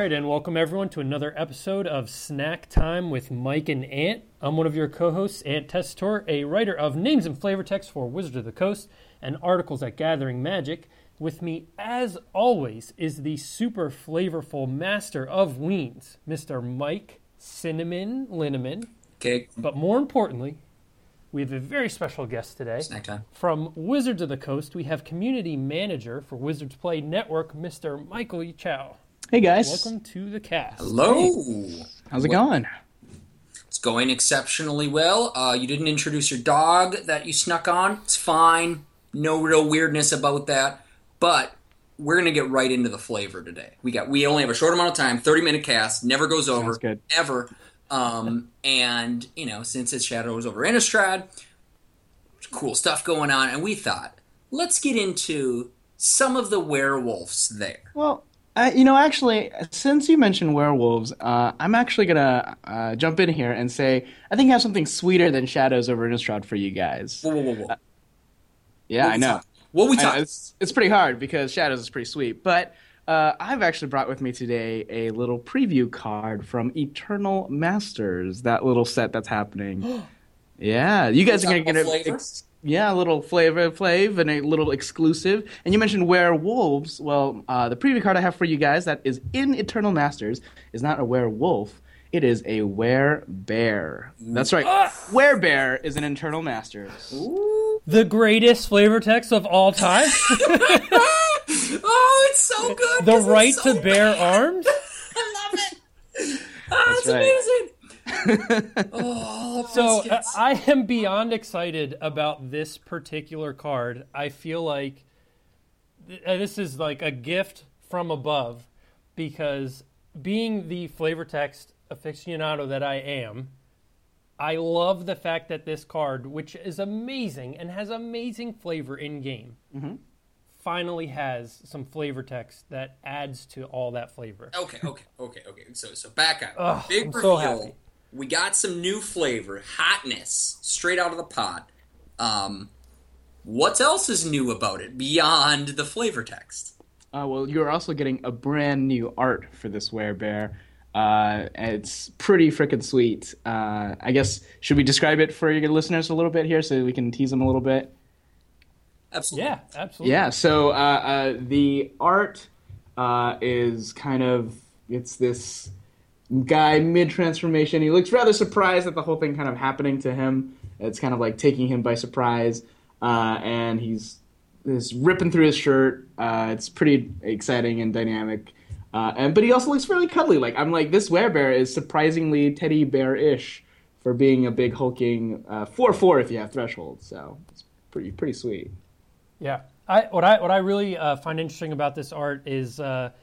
right, and welcome everyone to another episode of Snack Time with Mike and Ant. I'm one of your co-hosts, Ant Tessitore, a writer of names and flavor text for Wizards of the Coast and articles at Gathering Magic. With me, as always, is the super flavorful master of weens, Mr. Mike Cinnamon Linneman. Okay. But more importantly, we have a very special guest today. Snack time. From Wizards of the Coast, we have community manager for Wizards Play Network, Mr. Michael Chow. Hey, guys. Welcome to the cast. Hello. Hey. How's it going? It's going exceptionally well. You didn't introduce your dog that you snuck on. It's fine. No real weirdness about that. But we're going to get right into the flavor today. We only have a short amount of time, 30-minute cast, never goes over, Sounds good. ever. And, you know, since it's Shadows over Innistrad, cool stuff going on. And we thought, let's get into some of the werewolves there. Well, actually, since you mentioned werewolves, I'm actually going to jump in here and say I think I have something sweeter than Shadows over Innistrad for you guys. Whoa. Yeah, I know. What we talking? It's pretty hard because Shadows is pretty sweet, but I've actually brought with me today a little preview card from Eternal Masters, that little set that's happening. Yeah, you guys are going to get a little flavor and a little exclusive. And you mentioned werewolves. Well, the preview card I have for you guys that is in Eternal Masters is not a werewolf. It is a werebear. That's right. Werebear is an Eternal Masters. Ooh. The greatest flavor text of all time. Oh, it's so good. The right to bear arms. I love it. Oh, it's amazing. Oh, So biscuits. I am beyond excited about this particular card. I feel like this is like a gift from above because being the flavor text aficionado that I am, I love the fact that this card, which is amazing and has amazing flavor in game, finally has some flavor text that adds to all that flavor. Okay. So back up. Ugh, Big I'm reveal. so happy. We got some new flavor, hotness, straight out of the pot. What else is new about it beyond the flavor text? Well, you're also getting a brand new art for this werebear. It's pretty freaking sweet. I guess, should we describe it for your listeners a little bit here so we can tease them a little bit? Absolutely. Yeah, absolutely. Yeah, so the art is kind of, it's this guy mid-transformation. He looks rather surprised at the whole thing kind of happening to him. It's kind of like taking him by surprise, and he's ripping through his shirt. It's pretty exciting and dynamic. But he also looks really cuddly. I'm like, this werebear is surprisingly teddy bear-ish for being a big hulking 4/4 if you have threshold. So it's pretty sweet. Yeah. What I really find interesting about this art is,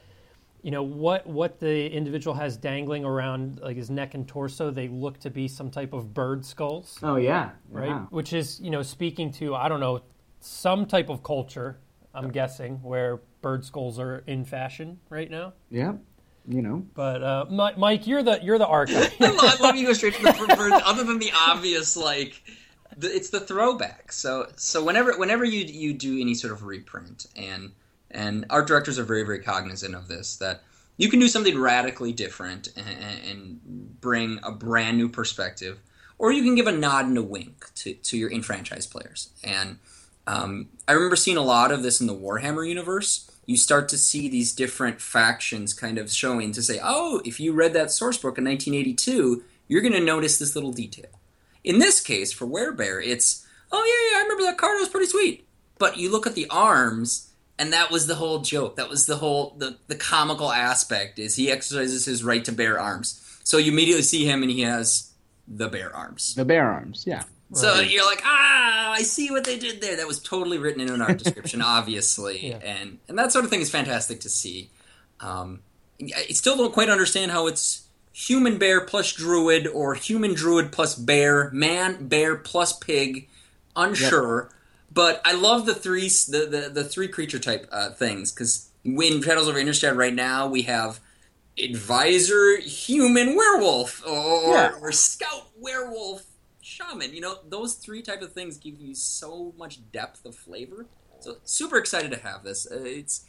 what the individual has dangling around like his neck and torso. They look to be some type of bird skulls. Oh yeah, right. Wow. Which is speaking to some type of culture. I'm guessing where bird skulls are in fashion right now. Yeah, But Mike, you're the art guy. I love you go straight to the first, other than the obvious, it's the throwback. So whenever you do any sort of reprint, and art directors are very, very cognizant of this, that you can do something radically different and bring a brand new perspective, or you can give a nod and a wink to your in-franchise players. And I remember seeing a lot of this in the Warhammer universe. You start to see these different factions kind of showing to say, oh, if you read that source book in 1982, you're going to notice this little detail. In this case, for Werebear, it's, oh, yeah, I remember that card, it was pretty sweet. But you look at the arms, and that was the whole joke. That was the whole, the comical aspect, is he exercises his right to bear arms. So you immediately see him, and he has the bear arms. The bear arms, yeah. So you're like, I see what they did there. That was totally written in an art description, obviously. Yeah. And that sort of thing is fantastic to see. I still don't quite understand how it's human bear plus druid, or human druid plus bear, man bear plus pig. Unsure. Yep. But I love the three creature type things, because in Shadows over Innistrad right now, we have advisor human werewolf, or scout werewolf shaman. Those three type of things give you so much depth of flavor. So super excited to have this.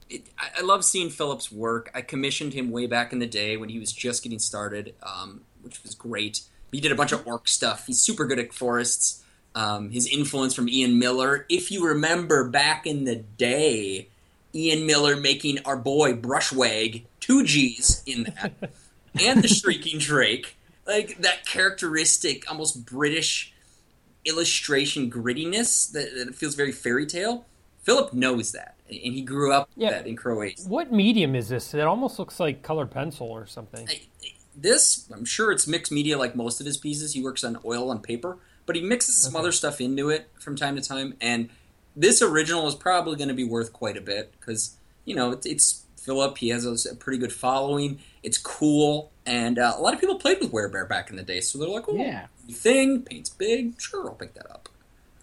I love seeing Philip's work. I commissioned him way back in the day when he was just getting started, which was great. He did a bunch of orc stuff. He's super good at forests. His influence from Ian Miller. If you remember back in the day, Ian Miller making our boy Brushwag, 2 Gs in that, and the Shrieking Drake. Like, that characteristic, almost British illustration grittiness that feels very fairy tale. Philip knows that, and he grew up with that in Croatia. What medium is this? It almost looks like colored pencil or something. I'm sure it's mixed media like most of his pieces. He works on oil and paper, but he mixes some other stuff into it from time to time, and this original is probably going to be worth quite a bit, because, it's Philip. He has a pretty good following. It's cool, and a lot of people played with Werebear back in the day, so they're like, thing, paint's big, sure, I'll pick that up.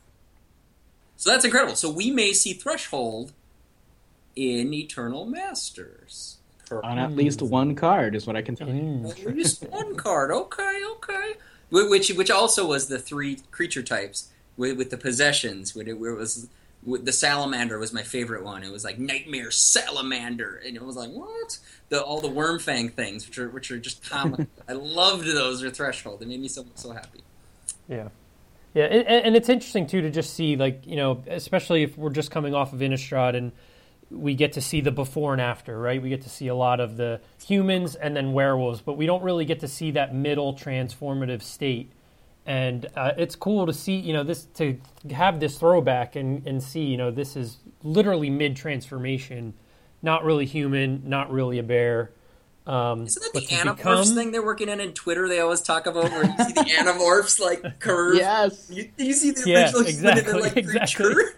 So that's incredible. So we may see Threshold in Eternal Masters. On at least one card is what I can tell you. At least one card, okay. Which also was the 3 creature types with the possessions, where it was... The Salamander was my favorite one. It was like Nightmare Salamander, and it was like, what? All the Wormfang things, which are just common. I loved those or Threshold. They made me so happy. Yeah, and it's interesting too to just see, like, especially if we're just coming off of Innistrad and we get to see the before and after, right? We get to see a lot of the humans and then werewolves, but we don't really get to see that middle transformative state. And it's cool to see, this, to have this throwback and see, this is literally mid-transformation, not really human, not really a bear. Isn't that the Animorphs thing they're working on in Twitter? They always talk about where you see the Animorphs like curve. Yes. You see the original human and then creature.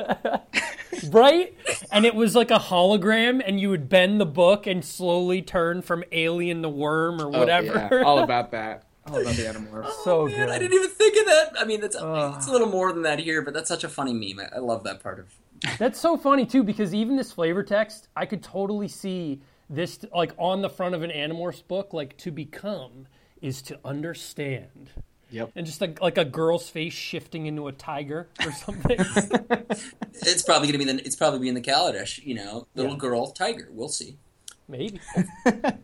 Right? And it was like a hologram, and you would bend the book and slowly turn from alien to worm or whatever. Oh, yeah. All about that. All about the Animorphs. So man, good. I didn't even think of that. I mean, it's a little more than that here, but that's such a funny meme. I love that part of. That's so funny too, because even this flavor text, I could totally see this like on the front of an Animorphs book, like, to become is to understand. Yep. And just like a girl's face shifting into a tiger or something. It's probably going to be in the Kaladesh, little girl tiger. We'll see. Maybe. But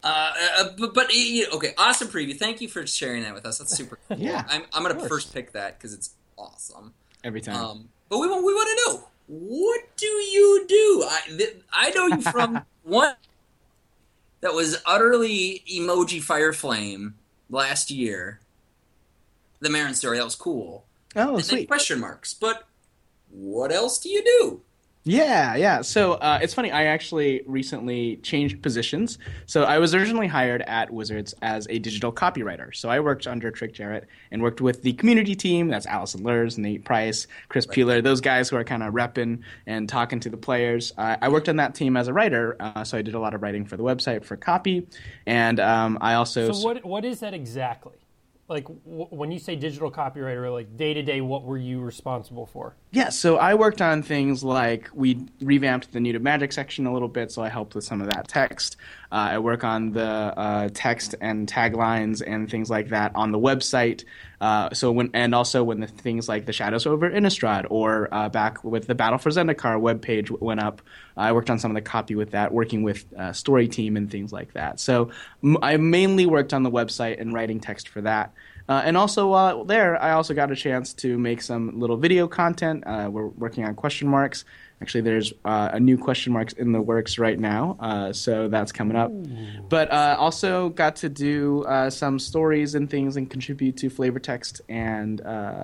okay, awesome preview. Thank you for sharing that with us. That's super cool. Yeah, I'm going to first pick that because it's awesome. Every time. But we want to know, what do you do? I know you from one that was utterly emoji fire flame last year. The Marin story, that was cool. Oh, and sweet. then question marks. But what else do you do? Yeah. So it's funny. I actually recently changed positions. So I was originally hired at Wizards as a digital copywriter. So I worked under Trick Jarrett and worked with the community team. That's Allison Lurs, Nate Price, Chris Peeler, those guys who are kind of repping and talking to the players. I worked on that team as a writer. So I did a lot of writing for the website for copy. And I also... So what is that exactly? Like, when you say digital copywriter, like, day-to-day, what were you responsible for? Yeah, so I worked on things like we revamped the New to Magic section a little bit, so I helped with some of that text. I work on the text and taglines and things like that on the website. Also when the things like the Shadows over Innistrad or back with the Battle for Zendikar webpage went up, I worked on some of the copy with that, working with story team and things like that. So I mainly worked on the website and writing text for that. And also while there, I also got a chance to make some little video content. We're working on question marks. Actually, there's a new question marks in the works right now, so that's coming up. Ooh. But also got to do some stories and things and contribute to flavor text and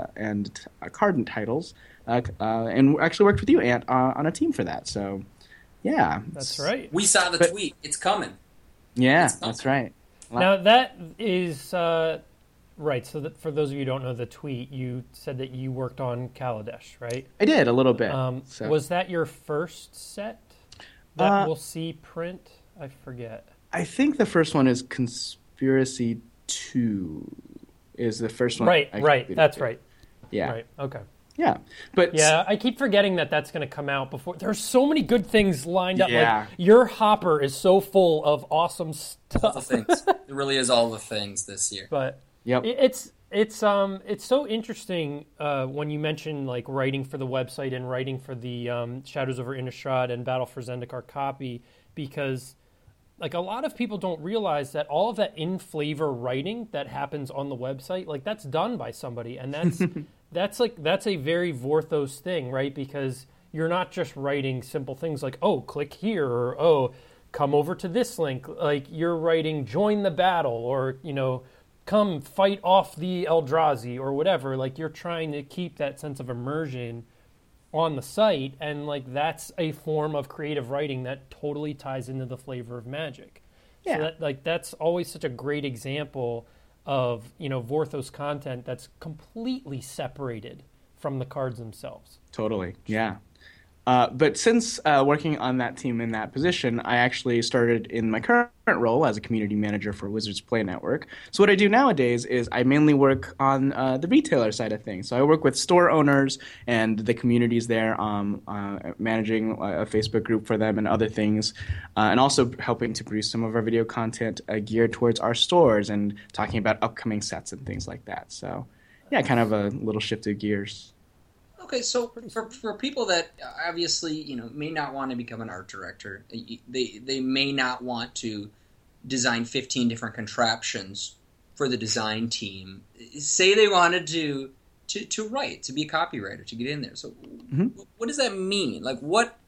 card titles. And actually worked with you, Ant, on a team for that. So, yeah. That's right. We saw the tweet. It's coming. Yeah, that's right. Now, that is... Right, so that for those of you who don't know the tweet, you said that you worked on Kaladesh, right? I did, a little bit. Was that your first set that we'll see print? I forget. I think the first one is Conspiracy 2 is the first one. Right, that's right. Yeah. Right, okay. Yeah, but... Yeah, I keep forgetting that that's going to come out before... There's so many good things lined up. Yeah. Like, your hopper is so full of awesome stuff. All the things. It really is all the things this year. But... Yep. It's so interesting when you mention like writing for the website and writing for the Shadows over Innistrad and Battle for Zendikar copy, because like a lot of people don't realize that all of that in flavor writing that happens on the website, like that's done by somebody, and that's a very Vorthos thing, right? Because you're not just writing simple things like, oh, click here, or oh, come over to this link. Like you're writing join the battle, or come fight off the Eldrazi or whatever. Like you're trying to keep that sense of immersion on the site, and like that's a form of creative writing that totally ties into the flavor of Magic. Yeah. So that's always such a great example of Vorthos content that's completely separated from the cards themselves. Totally, yeah. But since working on that team in that position, I actually started in my current role as a community manager for Wizards Play Network. So what I do nowadays is I mainly work on the retailer side of things. So I work with store owners and the communities there, managing a Facebook group for them and other things, and also helping to produce some of our video content geared towards our stores and talking about upcoming sets and things like that. So yeah, kind of a little shift of gears. Okay, so for people that obviously may not want to become an art director, they may not want to design 15 different contraptions for the design team. Say they wanted to write, to be a copywriter, to get in there. So what does that mean? Like what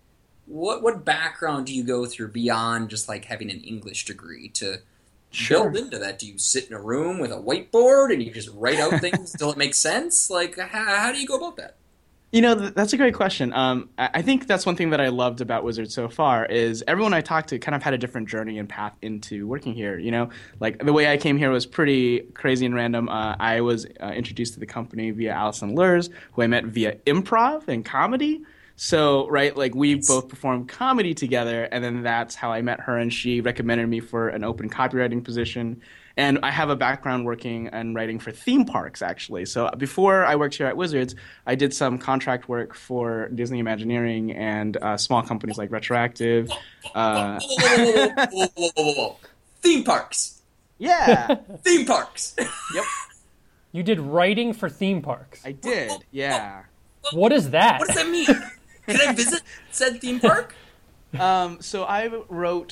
background do you go through beyond just like having an English degree to build into that? Do you sit in a room with a whiteboard and you just write out things until it makes sense? Like how do you go about that? That's a great question. I think that's one thing that I loved about Wizards so far is everyone I talked to kind of had a different journey and path into working here. Like the way I came here was pretty crazy and random. I was introduced to the company via Alison Lurs, who I met via improv and comedy. So, right, like we both performed comedy together, and then that's how I met her, and she recommended me for an open copywriting position. And I have a background working and writing for theme parks, actually. So before I worked here at Wizards, I did some contract work for Disney Imagineering and small companies like Retroactive. Whoa. Theme parks. Yeah. Theme parks. Yep. You did writing for theme parks. I did, yeah. What is that? What does that mean? Can I visit said theme park? So I wrote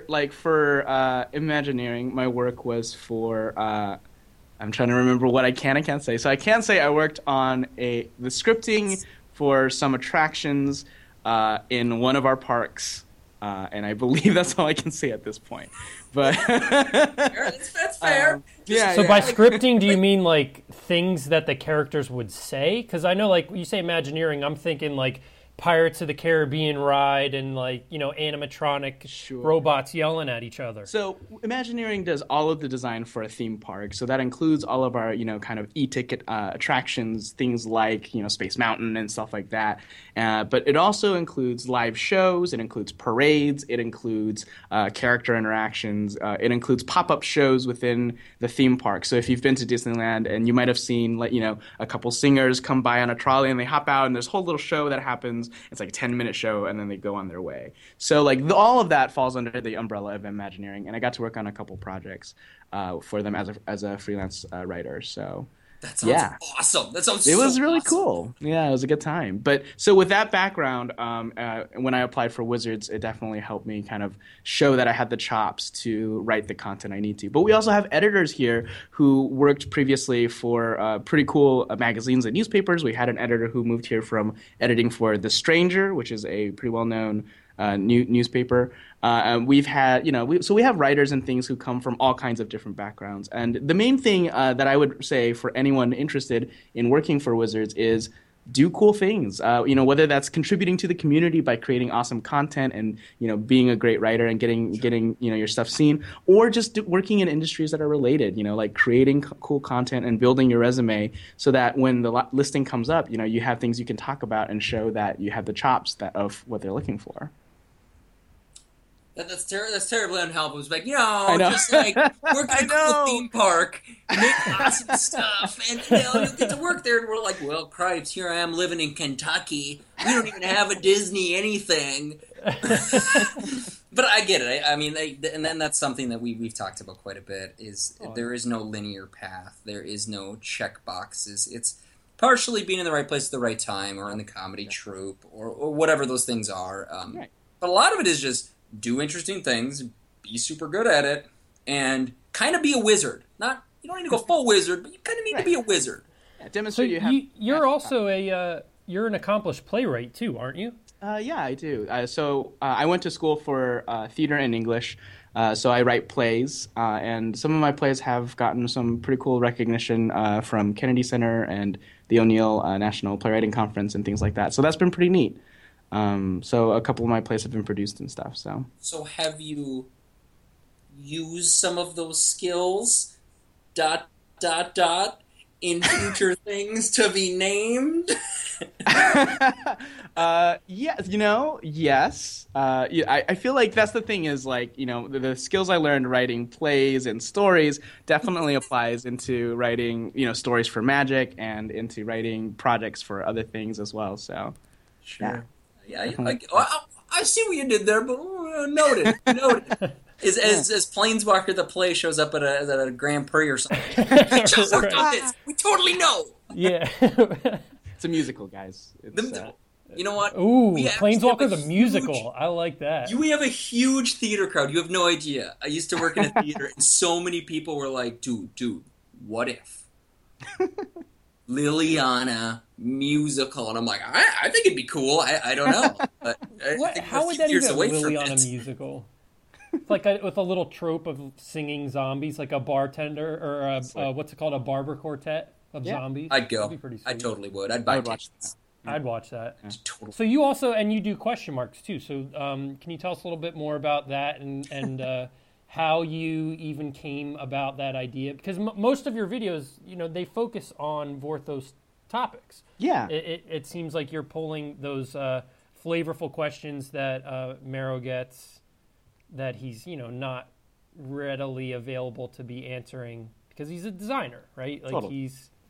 for Imagineering, my work was for I'm trying to remember what I can and can't say. So I can say I worked on the scripting for some attractions in one of our parks, and I believe that's all I can say at this point. But that's fair. By scripting, do you mean like things that the characters would say? Because I know, like, you say Imagineering, I'm thinking like Pirates of the Caribbean ride and like animatronic robots yelling at each other. So Imagineering does all of the design for a theme park. So that includes all of our kind of e-ticket attractions, things like Space Mountain and stuff like that. But it also includes live shows. It includes parades. It includes character interactions. It includes pop-up shows within the theme park. So if you've been to Disneyland and you might have seen a couple singers come by on a trolley and they hop out and there's a whole little show that happens. It's like a 10-minute show, and then they go on their way. So all of that falls under the umbrella of Imagineering, and I got to work on a couple projects for them as a freelance writer. So that sounds awesome. That sounds. It was really awesome. cool. Yeah, it was a good time. But so with that background, when I applied for Wizards, it definitely helped me kind of show that I had the chops to write the content I need to. But we also have editors here who worked previously for pretty cool magazines and newspapers. We had an editor who moved here from editing for The Stranger, which is a pretty well-known newspaper. We've had, so we have writers and things who come from all kinds of different backgrounds. And the main thing that I would say for anyone interested in working for Wizards is do cool things. Whether that's contributing to the community by creating awesome content and being a great writer and getting your stuff seen, or just working in industries that are related. Like creating cool content and building your resume so that when the listing comes up, you have things you can talk about and show that you have the chops of what they're looking for. That's terribly unhelpful. It's like, know. just like work I at a know. cool theme park, make awesome stuff, and you'll get to work there. And we're like, well, cripes, here I am living in Kentucky. We don't even have a Disney anything. But I get it. I mean, and then that's something that we've talked about quite a bit. There is no linear path. There is no check boxes. It's partially being in the right place at the right time, or in the comedy troupe, or whatever those things are. Right. But a lot of it is just do interesting things, be super good at it, and kind of be a wizard. You don't need to go full wizard, but you kind of need to be a wizard. Yeah, So demonstrate you're also you're an accomplished playwright too, aren't you? Yeah, I do. I went to school for theater and English, so I write plays, and some of my plays have gotten some pretty cool recognition from Kennedy Center and the O'Neill National Playwriting Conference and things like that. So that's been pretty neat. So a couple of my plays have been produced and stuff. So have you used some of those skills, ... in future things to be named? Yeah, yes. I feel like that's the thing is like, the skills I learned writing plays and stories definitely applies into writing, stories for Magic and into writing projects for other things as well. So, sure. Yeah, I see what you did there, but noted. As Planeswalker the play shows up at a Grand Prix or something. We just worked on this. We totally know. Yeah. It's a musical, guys. You know what? Ooh, Planeswalker the musical. I like that. We have a huge theater crowd. You have no idea. I used to work in a theater, and so many people were like, dude, what if? Liliana musical. And I'm like, I think it'd be cool. I don't know. But how would that even be Liliana musical? It's like with a little trope of singing zombies, like a bartender or what's it called, a barber quartet of zombies. I'd go. That'd be pretty sweet. I totally would. I'd buy tickets. I'd watch that. Yeah. Totally. So you also, and you do question marks too. So can you tell us a little bit more about that and how you even came about that idea? Because most of your videos, they focus on Vorthos topics. Yeah. It seems like you're pulling those flavorful questions that Mero gets that he's, not readily available to be answering because he's a designer, right? Like totally.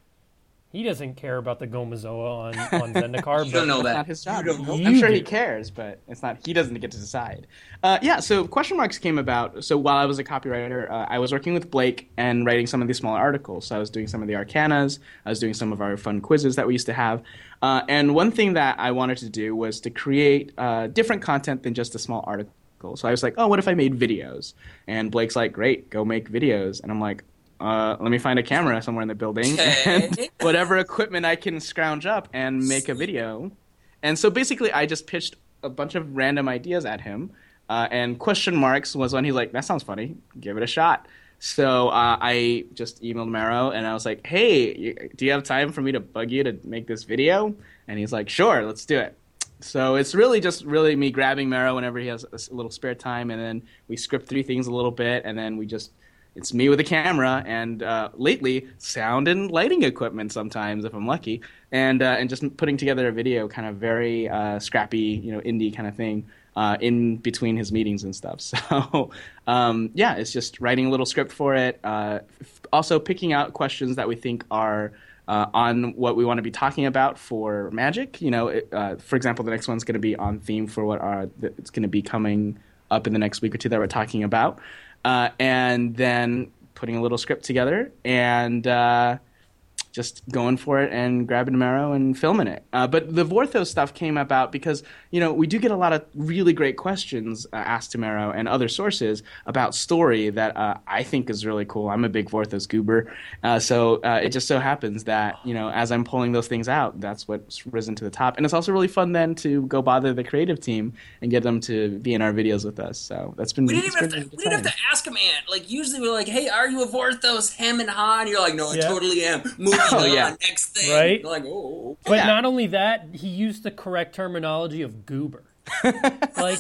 He doesn't care about the Gomazoa on Zendikar. You don't know that. Not his job. You don't know. I'm sure You he do. cares, but it's not. He doesn't get to decide. So question marks came about. So while I was a copywriter, I was working with Blake and writing some of these smaller articles. So I was doing some of the Arcanas. I was doing some of our fun quizzes that we used to have. And one thing that I wanted to do was to create different content than just a small article. So I was like, oh, what if I made videos? And Blake's like, great, go make videos. And I'm like, let me find a camera somewhere in the building and whatever equipment I can scrounge up and make a video. And so basically I just pitched a bunch of random ideas at him. And question marks was when he's like, that sounds funny. Give it a shot. So I just emailed Mero and I was like, hey, do you have time for me to bug you to make this video? And he's like, sure, let's do it. So it's really just me grabbing Mero whenever he has a little spare time. And then we script through things a little bit. And then it's me with a camera and lately sound and lighting equipment sometimes if I'm lucky, and just putting together a video, kind of very scrappy, indie kind of thing in between his meetings and stuff. So it's just writing a little script for it. Also picking out questions that we think are on what we want to be talking about for Magic. For example, the next one's going to be on theme for what it's going to be coming up in the next week or two that we're talking about. And then putting a little script together and just going for it and grabbing Mero and filming it. But the Vorthos stuff came about because, we do get a lot of really great questions asked to Mero and other sources about story that I think is really cool. I'm a big Vorthos goober. So it just so happens that, as I'm pulling those things out, that's what's risen to the top. And it's also really fun then to go bother the creative team and get them to be in our videos with us. So that's been We didn't have to ask him, Ant. Like, usually we're like, hey, are you a Vorthos, hem and ha? And you're like, no, I totally am. Moving on, next thing. Right? You're like, oh. But not only that, he used the correct terminology of goober. Like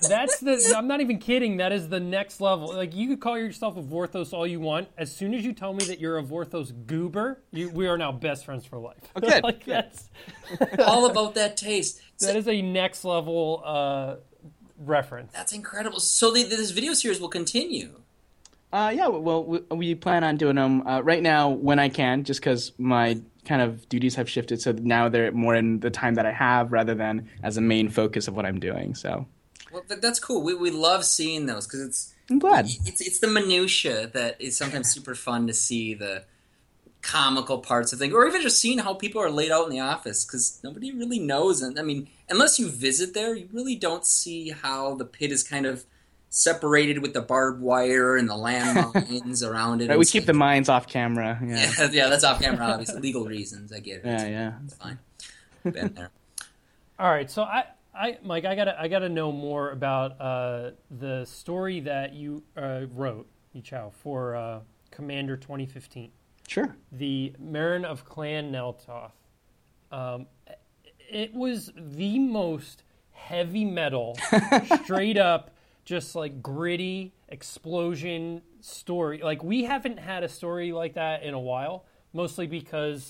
I'm not even kidding, that is the next level. Like, you could call yourself a Vorthos all you want. As soon as you tell me that you're a Vorthos goober, we are now best friends for life. Oh, good. That's all about that taste. that is a next level reference. That's incredible. So this video series will continue. Yeah, well, we plan on doing them right now when I can, just because my kind of duties have shifted. So now they're more in the time that I have rather than as a main focus of what I'm doing. So, well, that's cool. We love seeing those because I'm glad. It's the minutia that is sometimes super fun to see, the comical parts of things, or even just seeing how people are laid out in the office, because nobody really knows. And I mean, unless you visit there, you really don't see how the pit is kind of separated with the barbed wire and the landmines around it. Right, we keep the mines off camera. Yeah, that's off camera, obviously. Legal reasons, I get it. Yeah. It's fine. Been there. All right, so Mike, I gotta know more about the story that you wrote, Yichao, for Commander 2015. Sure. The Meren of Clan Neltoth. It was the most heavy metal, straight up, just like gritty explosion story. Like, we haven't had a story like that in a while, mostly because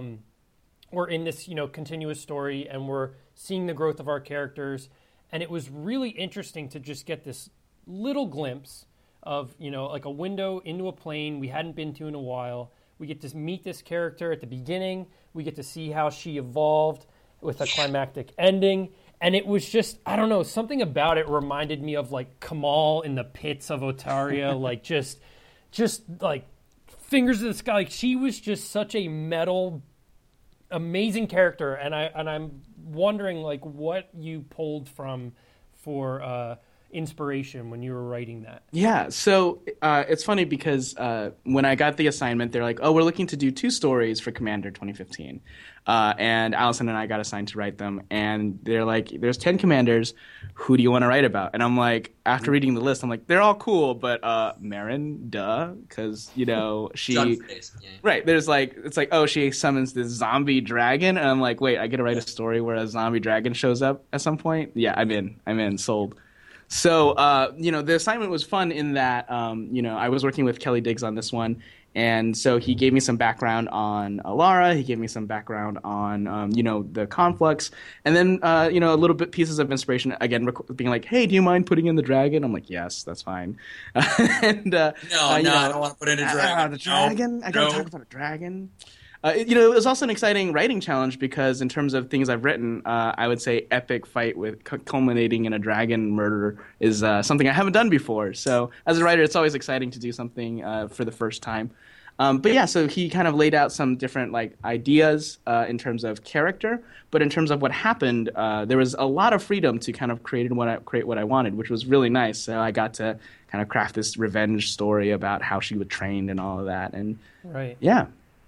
we're in this, continuous story and we're seeing the growth of our characters. And it was really interesting to just get this little glimpse of, like a window into a plane we hadn't been to in a while. We get to meet this character at the beginning. We get to see how she evolved with a climactic ending. And it was just, I don't know, something about it reminded me of like Kamal in the pits of Otaria, like just like fingers in the sky. Like, she was just such a metal, amazing character. And I'm wondering like what you pulled from for inspiration when you were writing that. Yeah, so it's funny because when I got the assignment, they're like, oh, we're looking to do 2 stories for Commander 2015. And Allison and I got assigned to write them. And they're like, there's 10 commanders. Who do you want to write about? And I'm like, after reading the list, I'm like, they're all cool, but Meren, duh, because, she... Right, there's like, it's like, oh, she summons this zombie dragon. And I'm like, wait, I get to write a story where a zombie dragon shows up at some point? Yeah, I'm in, sold. So, the assignment was fun in that, I was working with Kelly Diggs on this one. And so he gave me some background on Alara. He gave me some background on, the conflux. And then, a little bit pieces of inspiration, again, being like, hey, do you mind putting in the dragon? I'm like, yes, that's fine. And No, I don't want to put in a dragon. The dragon? No, I got to talk about a dragon? It was also an exciting writing challenge because in terms of things I've written, I would say epic fight with culminating in a dragon murder is something I haven't done before. So as a writer, it's always exciting to do something for the first time. But yeah, so he kind of laid out some different ideas in terms of character, but in terms of what happened, there was a lot of freedom to kind of create what I wanted, which was really nice. So I got to kind of craft this revenge story about how she was trained and all of that, and right, yeah.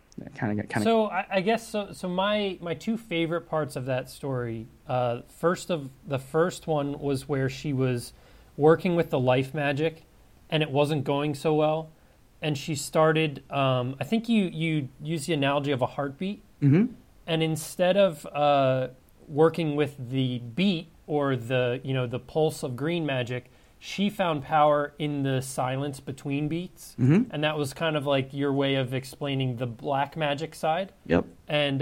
So I guess so. My 2 favorite parts of that story. The first one was where she was working with the life magic, and it wasn't going so well, and she started. I think you used the analogy of a heartbeat, and instead of working with the beat or the pulse of green magic, she found power in the silence between beats, and that was kind of like your way of explaining the black magic side. Yep. And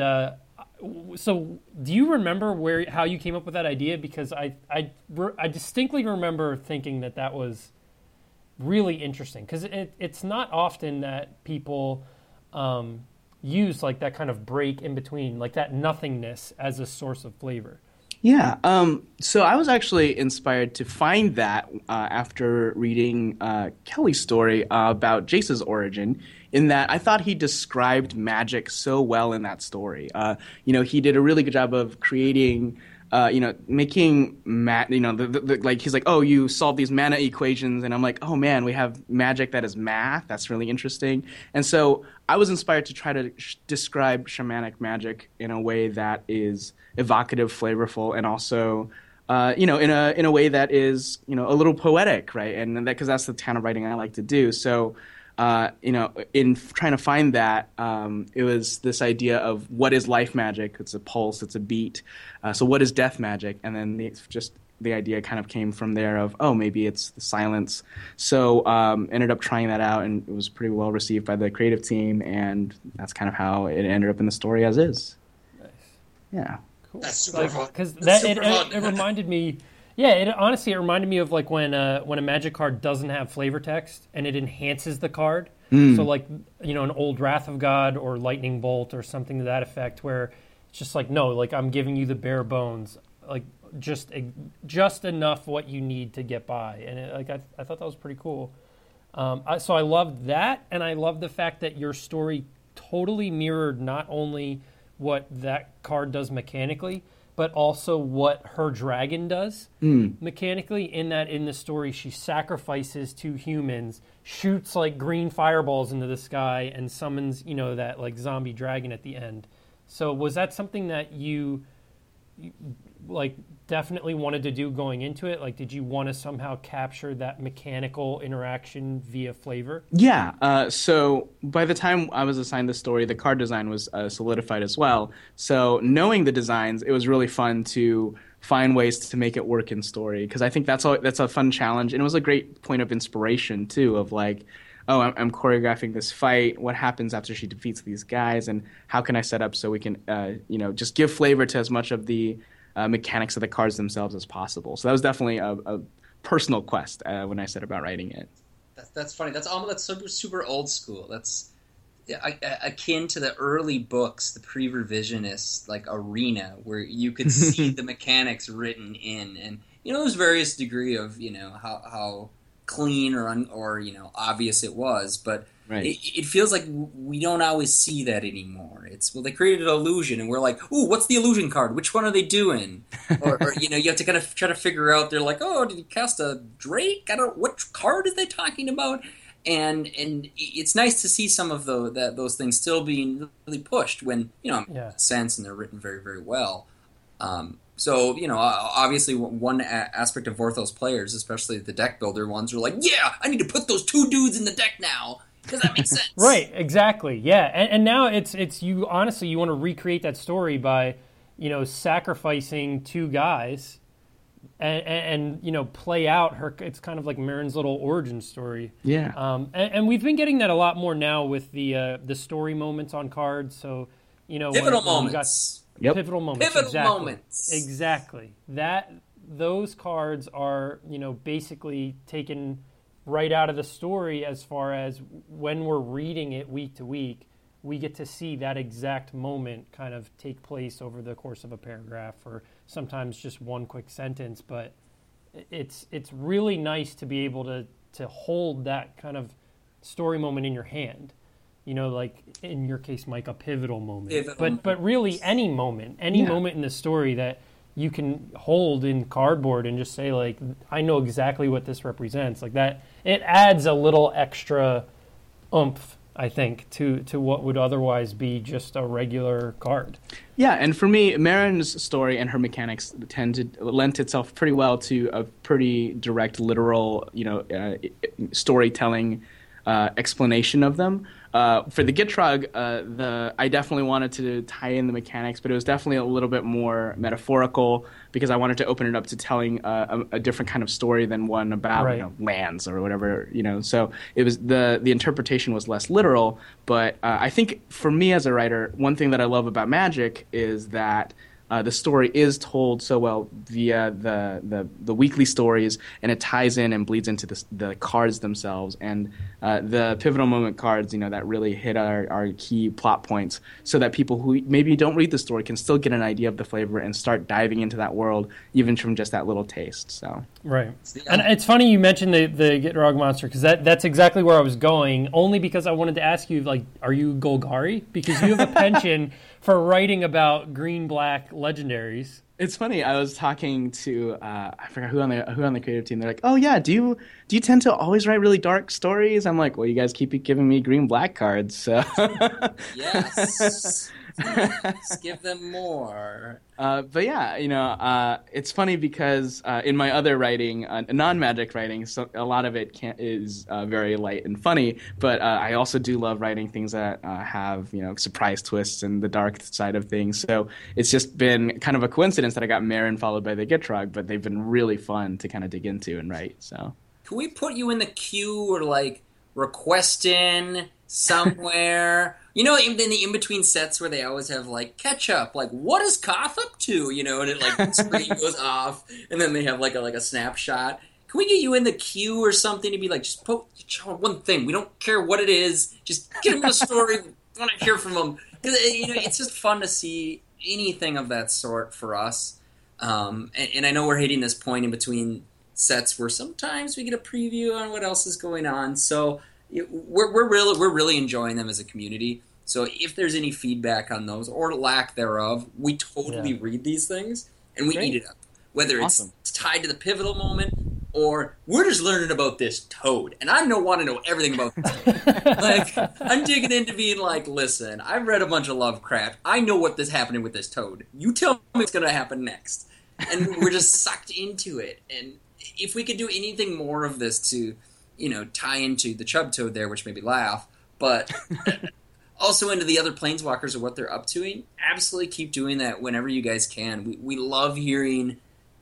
so, do you remember how you came up with that idea? Because I distinctly remember thinking that was really interesting, because it's not often that people use like that kind of break in between, like that nothingness as a source of flavor. Yeah, so I was actually inspired to find that after reading Kelly's story about Jace's origin, in that I thought he described magic so well in that story. He did a really good job of creating, making he's like, oh, you solve these mana equations, and I'm like, oh man, we have magic that is math. That's really interesting. And so I was inspired to try to describe shamanic magic in a way that is evocative, flavorful, and also, in a way that is, a little poetic, right? And that, because that's the kind of writing I like to do. So, in trying to find that, it was this idea of what is life magic? It's a pulse, it's a beat. So what is death magic? And then the idea kind of came from there of, oh, maybe it's the silence. So ended up trying that out, and it was pretty well received by the creative team, and that's kind of how it ended up in the story as is. Nice. Yeah. Cool. That's super fun. Because it reminded me, Yeah, it honestly it reminded me of like when a Magic card doesn't have flavor text and it enhances the card. So like an old Wrath of God or Lightning Bolt or something to that effect, where it's just like no, like I'm giving you the bare bones, like just enough what you need to get by, and I thought that was pretty cool. So I loved that, and I loved the fact that your story totally mirrored not only what that card does mechanically, but also what her dragon does mechanically. In the story, she sacrifices 2 humans, shoots like green fireballs into the sky, and summons that like zombie dragon at the end. So was that something that you like definitely wanted to do going into it? Like, did you want to somehow capture that mechanical interaction via flavor? Yeah. So by the time I was assigned the story, the card design was solidified as well. So knowing the designs, it was really fun to find ways to make it work in story, because I think that's a fun challenge, and it was a great point of inspiration too. Of like, oh, I'm choreographing this fight. What happens after she defeats these guys, and how can I set up so we can, just give flavor to as much of the mechanics of the cards themselves as possible. So that was definitely a personal quest when I set about writing it. That's funny. That's super, super old school. That's akin to the early books, the pre-revisionist like arena, where you could see the mechanics written in, and there's various degree of how clean or obvious it was, but right. it feels like we don't always see that anymore. They created an illusion, and we're like, ooh, what's the illusion card? Which one are they doing? or you have to kind of try to figure out. They're like, oh, did you cast a Drake? What card is they talking about? And it's nice to see some of those things still being really pushed when sense, and they're written very, very well. So, obviously one aspect of Vorthos players, especially the deck builder ones, are like, yeah, I need to put those 2 dudes in the deck now, because that makes sense. Right, exactly, yeah. And now it's you, honestly, you want to recreate that story by, sacrificing 2 guys and play out her, it's kind of like Marin's little origin story. Yeah. And we've been getting that a lot more now with the story moments on cards, so, pivotal moments. Yep. Pivotal moments. Pivotal moments. Exactly. Those cards are, basically taken right out of the story, as far as when we're reading it week to week, we get to see that exact moment kind of take place over the course of a paragraph, or sometimes just one quick sentence. But it's really nice to be able to hold that kind of story moment in your hand. Like in your case, Mike, a pivotal moment. But really any moment in the story that you can hold in cardboard and just say, like, I know exactly what this represents. Like that, it adds a little extra oomph, I think, to what would otherwise be just a regular card. Yeah, and for me, Marin's story and her mechanics lent itself pretty well to a pretty direct, literal, storytelling explanation of them. For the Gitrog, I definitely wanted to tie in the mechanics, but it was definitely a little bit more metaphorical, because I wanted to open it up to telling a different kind of story than one about right. lands or whatever. So it was the interpretation was less literal. But I think for me as a writer, one thing that I love about Magic is that the story is told so well via the weekly stories, and it ties in and bleeds into the cards themselves, and the pivotal moment cards, that really hit our key plot points, so that people who maybe don't read the story can still get an idea of the flavor and start diving into that world, even from just that little taste. So right, and it's funny you mentioned the Gitrog monster, because that's exactly where I was going. Only because I wanted to ask you, like, are you Golgari? Because you have a penchant for writing about green-black legendaries. It's funny. I was talking to I forgot who on the creative team. They're like, "Oh yeah, do you tend to always write really dark stories?" I'm like, "Well, you guys keep giving me green-black cards, so yes, let's give them more." But yeah, it's funny because in my other writing, non-Magic writing, so a lot of it is very light and funny. But I also do love writing things that have surprise twists and the dark side of things. So it's just been kind of a coincidence that I got Marin followed by the Gitrog, but they've been really fun to kind of dig into and write. So can we put you in the queue, or like request in somewhere. You know, in the in-between sets where they always have, like, catch-up, like, what is Koth up to? You know, and it, like, the screen goes off, and then they have, like a snapshot. Can we get you in the queue or something to be like, just show one thing. We don't care what it is. Just get them a story. We want to hear from them. Because, you know, it's just fun to see anything of that sort for us. And I know we're hitting this point in between sets where sometimes we get a preview on what else is going on. So we're really enjoying them as a community. So if there's any feedback on those or lack thereof, we totally read these things and we eat it up. Whether it's tied to the pivotal moment or we're just learning about this toad, and I don't want to know everything about the toad. Like, I'm digging into being like, listen, I've read a bunch of Lovecraft. I know what is happening with this toad. You tell me what's going to happen next. And we're just sucked into it. And if we could do anything more of this to, you know, tie into the Chub Toad there, which made me laugh, but also into the other Planeswalkers or what they're up to, absolutely keep doing that whenever you guys can. We love hearing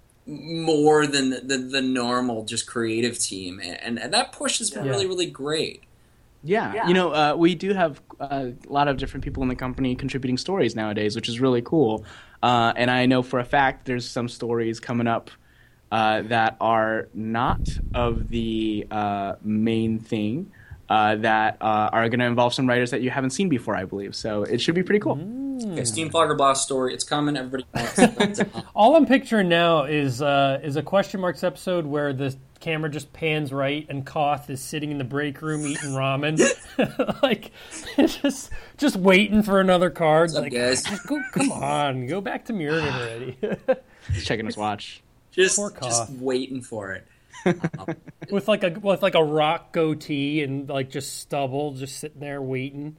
more than the normal just creative team, and that push has been really great. Yeah. You know, we do have a lot of different people in the company contributing stories nowadays, which is really cool. And I know for a fact there's some stories coming up that are not of the main thing that are going to involve some writers that you haven't seen before, I believe. So it should be pretty cool. Okay, Steam Flogger Blast story. It's coming. Everybody wants it. All I'm picturing now is a question marks episode where the camera just pans right and Koth is sitting in the break room eating ramen, like just waiting for another card. What's up, like, guys? Come on, go back to Mirrodin already. He's checking his watch. Just waiting for it. with like a rock goatee and like just stubble, just sitting there waiting.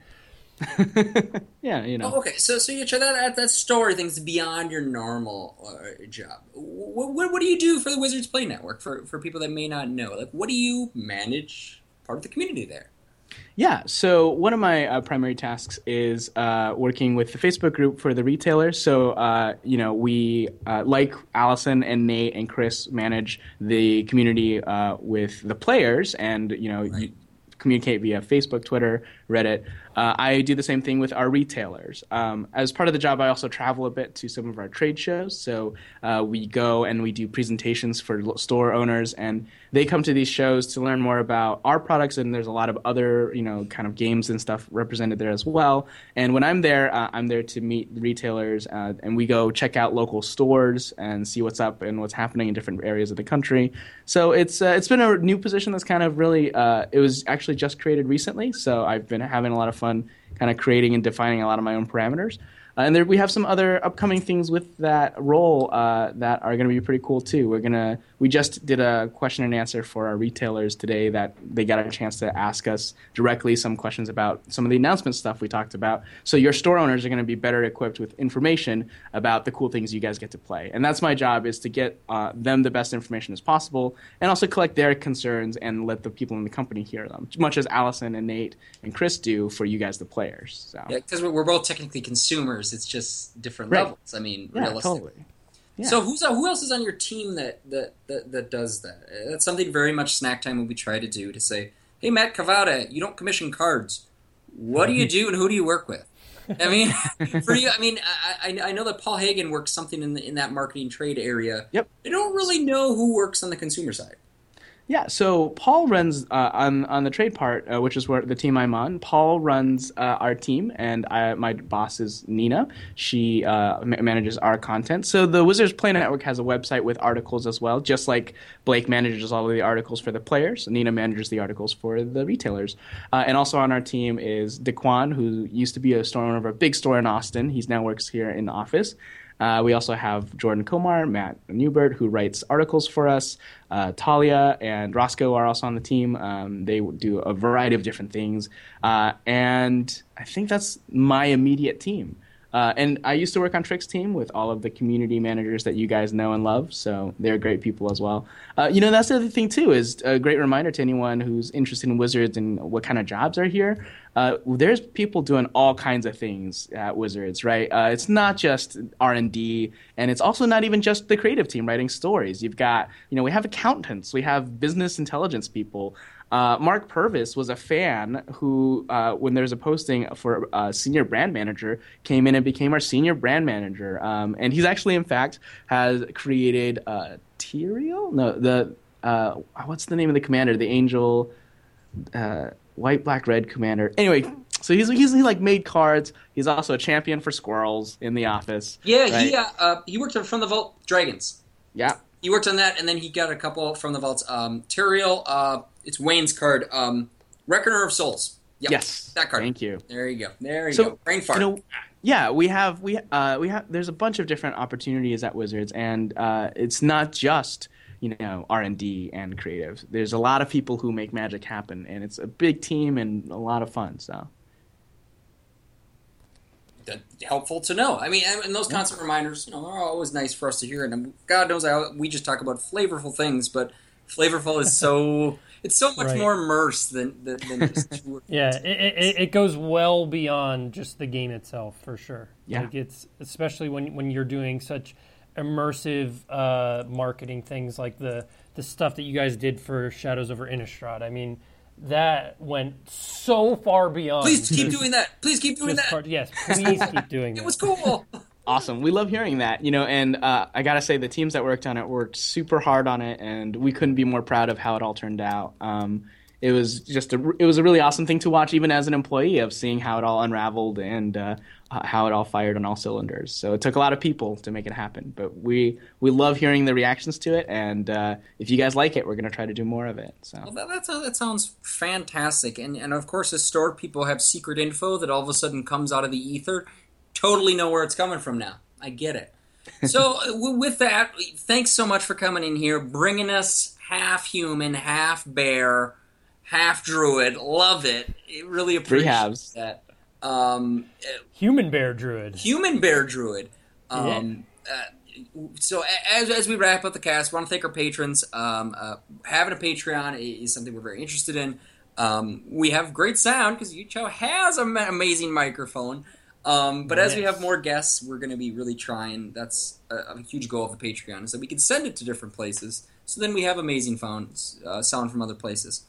Yeah, you know. Oh, okay, so you try that story thing's beyond your normal job. What do you do for the Wizards Play Network for people that may not know? Like, what do you manage part of the community there? Yeah, so one of my primary tasks is working with the Facebook group for the retailers. So, you know, we, like Allison and Nate and Chris, manage the community with the players and, you know, communicate via Facebook, Twitter, Reddit. I do the same thing with our retailers. As part of the job, I also travel a bit to some of our trade shows. So we go and we do presentations for store owners, and they come to these shows to learn more about our products, and there's a lot of other, you know, kind of games and stuff represented there as well. And when I'm there to meet the retailers, and we go check out local stores and see what's up and what's happening in different areas of the country. So it's been a new position that's kind of really, it was actually just created recently, so I've been having a lot of fun kind of creating and defining a lot of my own parameters. And we have some other upcoming things with that role that are going to be pretty cool too. We just did a question and answer for our retailers today that they got a chance to ask us directly some questions about some of the announcement stuff we talked about. So your store owners are going to be better equipped with information about the cool things you guys get to play. And that's my job, is to get them the best information as possible and also collect their concerns and let the people in the company hear them, much as Allison and Nate and Chris do for you guys, the players. So. Yeah, because we're both technically consumers. It's just different levels. I mean, realistically. Totally. Yeah. So who else is on your team that does that? That's something very much Snack Time we try to do, to say, hey, Matt Cavada, you don't commission cards. What do you do and who do you work with? I mean, for you, I mean, I know that Paul Hagen works something in that marketing trade area. Yep. I don't really know who works on the consumer side. Yeah, so Paul runs on the trade part, which is where the team I'm on. Paul runs our team, and my boss is Nina. She manages our content. So the Wizards Play Network has a website with articles as well, just like Blake manages all of the articles for the players. Nina manages the articles for the retailers. And also on our team is Daquan, who used to be a store owner of a big store in Austin. He now works here in the office. We also have Jordan Komar, Matt Newbert, who writes articles for us. Talia and Roscoe are also on the team. They do a variety of different things. And I think that's my immediate team. And I used to work on Trick's team with all of the community managers that you guys know and love, so they're great people as well. You know, that's the other thing, too, is a great reminder to anyone who's interested in Wizards and what kind of jobs are here. there's people doing all kinds of things at Wizards, right? It's not just R&D, and it's also not even just the creative team writing stories. You've got, we have accountants, we have business intelligence people. Mark Purvis was a fan who, when there was a posting for a senior brand manager, came in and became our senior brand manager. And he's actually, in fact, has created Tyrael? No, what's the name of the commander? The Angel, white, black, red commander. Anyway, so he like made cards. He's also a champion for squirrels in the office. Yeah, right? he worked on From the Vault Dragons. Yeah. He worked on that, and then he got a couple from the vaults. Tyrael, it's Wayne's card, Reckoner of Souls. Yep, yes, that card. Thank you. There you go. Brain fart. Yeah, we have. There's a bunch of different opportunities at Wizards, and it's not just R&D and creative. There's a lot of people who make magic happen, and it's a big team and a lot of fun. So. Helpful to know. I mean, and those constant reminders, they're always nice for us to hear. And God knows we just talk about flavorful things, but flavorful is so it's so much more immersed than just words. Yeah, it goes well beyond just the game itself, for sure. Yeah, like it's especially when you're doing such immersive marketing things like the stuff that you guys did for Shadows over Innistrad. I mean, that went so far beyond. Please keep doing that. Please keep doing that. Yes, please keep doing that. It was cool. Awesome. We love hearing that, and I gotta say the teams that worked on it worked super hard on it, and we couldn't be more proud of how it all turned out. It was a really awesome thing to watch, even as an employee, of seeing how it all unraveled and how it all fired on all cylinders. So it took a lot of people to make it happen, but we love hearing the reactions to it, and if you guys like it, we're going to try to do more of it. So well, that sounds fantastic, and of course, historic people have secret info that all of a sudden comes out of the ether. Totally know where it's coming from now. I get it. So with that, thanks so much for coming in here, bringing us half human, half bear, half druid. Love it. Really appreciate that. Human bear druid. So as we wrap up the cast, we want to thank our patrons. Having a Patreon is something we're very interested in. We have great sound because Yichao has an amazing microphone. But as we have more guests, we're going to be really trying. That's a huge goal of the Patreon, is that we can send it to different places. So then we have amazing sound from other places.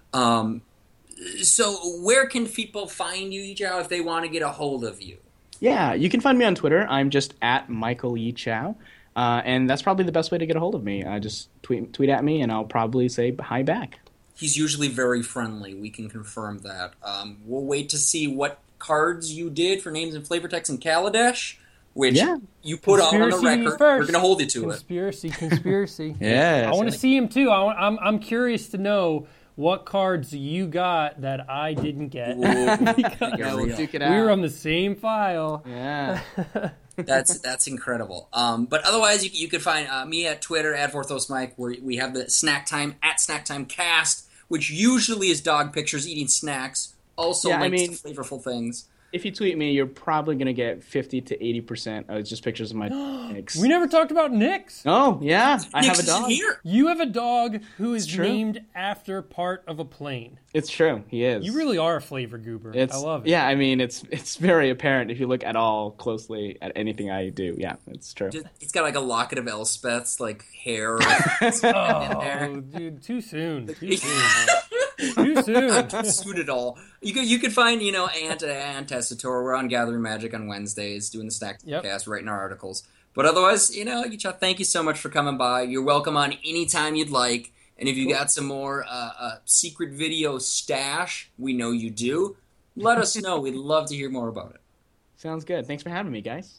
So where can people find you, Yichao, if they want to get a hold of you? Yeah, you can find me on Twitter. I'm just at Michael Yichao. And that's probably the best way to get a hold of me. Just tweet at me, and I'll probably say hi back. He's usually very friendly. We can confirm that. We'll wait to see what cards you did for Names and Flavor Text in Kaladesh, which you put on the record. We're going to hold you to Conspiracy. Yeah, I want to see him too. I'm curious to know what cards you got that I didn't get. We'll duke it out. We were on the same file. Yeah. That's incredible. But otherwise, you can find me at Twitter at VorthosMike, where we have the Snack Time at SnackTimeCast, which usually is dog pictures eating snacks. Also links to flavorful things. If you tweet me, you're probably going to get 50 to 80% of just pictures of my Knicks. We never talked about Knicks. Oh, yeah. I Knicks have a dog. Here. You have a dog who is named after part of a plane. It's true. He is. You really are a flavor goober. I love it. Yeah, I mean, it's very apparent if you look at all closely at anything I do. Yeah, it's true. It's got like a locket of Elspeth's like hair. Oh, dude, too soon. Too soon. Suit it all. You could find Ant and Testator. We're on Gathering Magic on Wednesdays doing the Snack Cast, writing our articles. But otherwise, Yichao, thank you so much for coming by. You're welcome on anytime you'd like. And if you got some more secret video stash, we know you do. Let us know. We'd love to hear more about it. Sounds good. Thanks for having me, guys.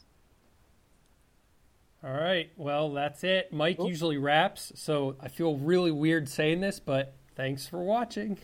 All right. Well, that's it. Mike usually raps, so I feel really weird saying this, but thanks for watching.